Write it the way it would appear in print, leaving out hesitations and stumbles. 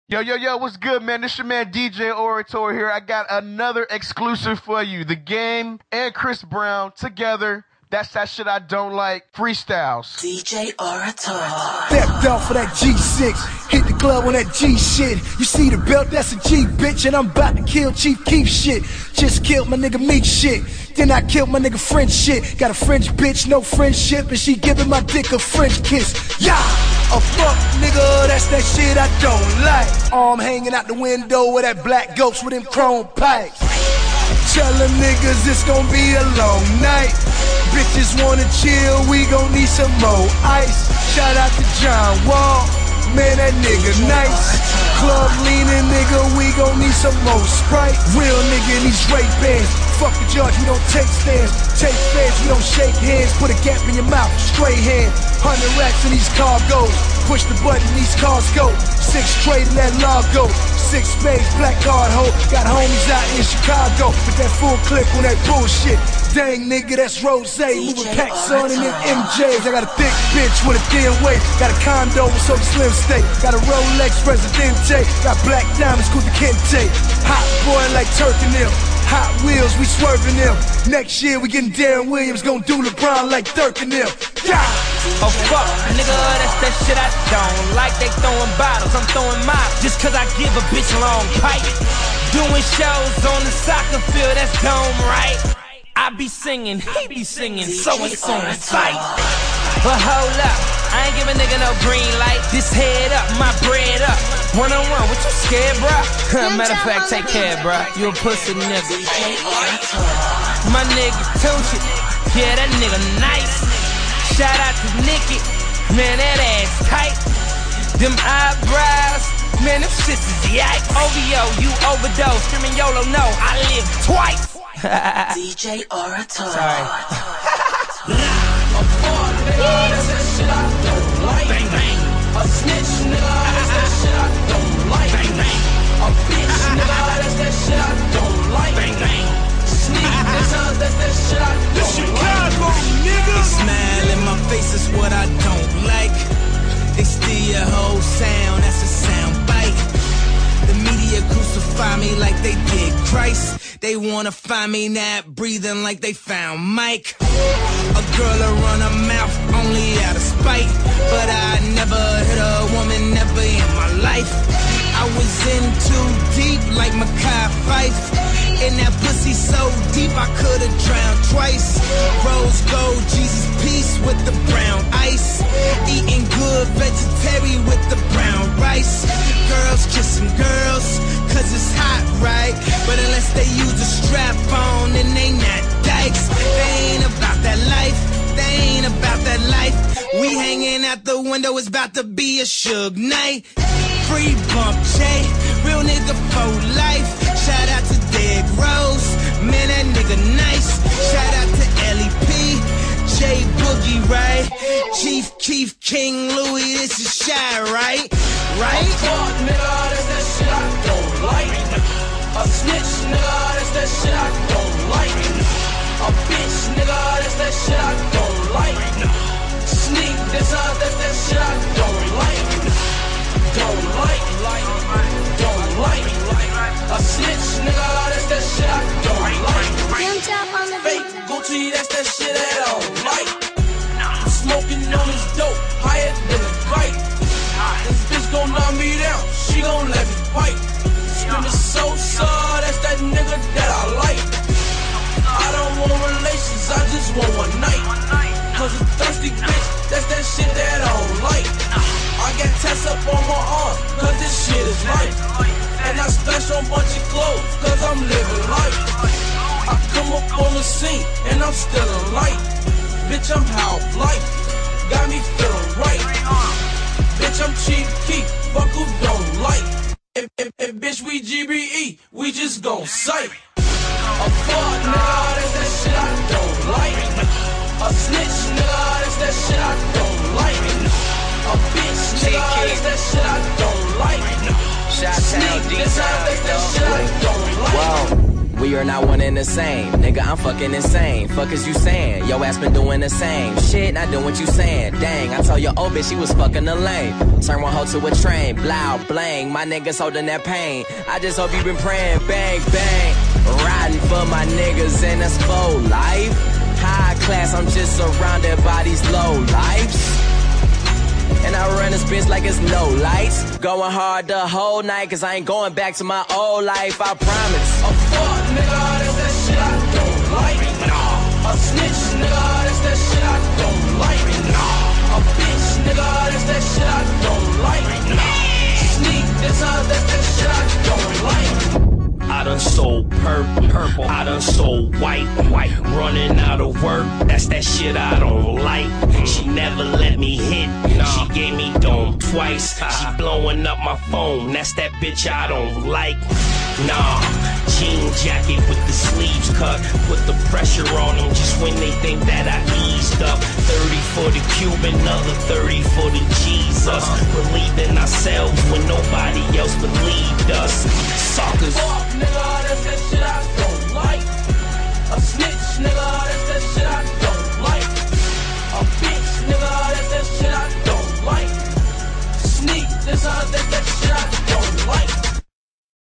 Yo, what's good, man? This your man DJ Orator here. I got another exclusive for you. The Game and Chris Brown together. That's that shit I don't like. Freestyles. DJ Orator. Stepped off for that G6. Hit the club on that G shit. You see the belt, that's a G, bitch. And I'm about to kill Chief Keef shit. Just killed my nigga Meek shit. Then I killed my nigga French shit. Got a French bitch, no friendship. And she giving my dick a French kiss. Yeah! A fuck nigga, that's that shit I don't like. Arm hanging out the window with that black ghost with them chrome pipes. Tell them niggas it's gon' be a long night. Bitches wanna chill, we gon' need some more ice. Shout out to John Wall, man that nigga nice. Club leaning nigga, we gon' need some more Sprite. Real nigga in these rape bands. Fuck the judge, we don't take stands. Take fans, we don't shake hands. Put a gap in your mouth, straight hand. 100 racks in these cargoes. Push the button, these cars go. 6 straight in that Largo. 6 spades, black card hoe. Got homies out in Chicago with that full clip on that bullshit. Dang nigga, that's Rose. Moving packs on in them MJs. I got a thick bitch with a thin waist. Got a condo with some slim state. Got a Rolex Presidente. Got black diamonds, Kuta Kente. Hot boy like Turk and them. Hot wheels, we swerving them. Next year we getting Darren Williams. Gon' do LeBron like Dirk and them. Yeah. Oh fuck, nigga, that's that shit I don't like. They throwing bottles, I'm throwing mine. Just cause I give a bitch a long pipe. Doing shows on the soccer field, that's dome right. I be singing, he be singing, so it's on sight. But hold up, I ain't give a nigga no green light. This head up, my bread up. One-on-one, what you scared, bruh? Matter of fact, take care, bruh. You a pussy nigga. My nigga Tunechi, yeah, that nigga nice. Shout out to Nicki, man, that ass tight. Them eyebrows, man, them shits is yikes. OVO, you overdose, screaming YOLO, no, I live twice. DJ Orator. Sorry. A fraud, nigga, that's that shit I don't like. Bang, bang. A snitch, nigga, that's that shit I don't like. Bang, bang. A bitch, nigga, that's that shit I don't like. Bang, bang. Sneak, that's that shit I don't like. They smile in my face, is what I don't like. They steal your whole sound, that's a sound bite. The media crucify me like they did Christ. They wanna find me not breathing like they found Mike. A girl will run her mouth only out of spite. But I never hit a woman, never in my life. I was in too deep like Mackay Fife. And that pussy so deep I could've drowned twice. Rose gold, Jesus peace with the brown ice. Eating good vegetarian with the brown rice. Girls kissing girls, cause it's hot, right? But unless they use a strap on, then they not dykes. They ain't about that life, they ain't about that life. We hanging out the window, it's about to be a Suge night. Free bump J, real nigga for life. Shout out to Dead Rose, man that nigga nice. Shout out to LEP, J Boogie, right? Chief Keef, King Louis, this is Shy, right? Right? A fraud, nigga, that's that shit I don't like. A snitch, nigga, that's that shit I don't like. A bitch, nigga, that's that shit I don't like. Sneak, that's that shit I don't like. Don't like, don't like. A snitch, nigga, that's that shit I don't like. Fake Gucci, that's that shit that I don't like. Smoking on his dope, higher than a kite. This bitch gon' knock me down, she gon' let me fight. Screaming so, that's that nigga that I like. I don't want relations, I just want one night. Cause a thirsty bitch, that's that shit that I don't like. I got tats up on my arm, cause this shit is life. And I splash on bunch of clothes, cause I'm living life. I come up on the scene, and I'm still alight. Bitch, I'm half life, got me feeling right. Bitch, I'm Chief Keef, fuck who don't like. If bitch, we GBE, we just gon' sight. A fraud, nigga, that's that shit I don't like. A snitch, nigga, that's that shit I don't like. A bitch, nigga, that's that shit I don't like. Sneak, that's that shit I don't like. Wow. We are not one and the same. Nigga, I'm fucking insane. Fuck is you saying? Yo ass been doing the same shit, not doing what you saying. Dang, I told your old bitch she was fucking the lane. Turn one hoe to a train. Blow, blang. My niggas holding that pain. I just hope you been praying. Bang, bang. Riding for my niggas and that's full life. High class, I'm just surrounded by these low lives. And I run this bitch like it's no lights. Going hard the whole night, cause I ain't going back to my old life, I promise. A fuck nigga, that's that shit I don't like. Nah. A snitch nigga, that's that shit I don't like. Nah. A bitch nigga, that's that shit I don't like. Nah. Sneak, that's that shit I don't like. I done sold purple, I done sold white, running out of work, that's that shit I don't like. She never let me hit, she gave me dome twice. She blowing up my phone, that's that bitch I don't like. Nah, jean jacket with the sleeves cut, put the pressure on them just when they think that I eased up. 30 for the Cuban, another 30 for the Jesus. Believe in ourselves when nobody else believes.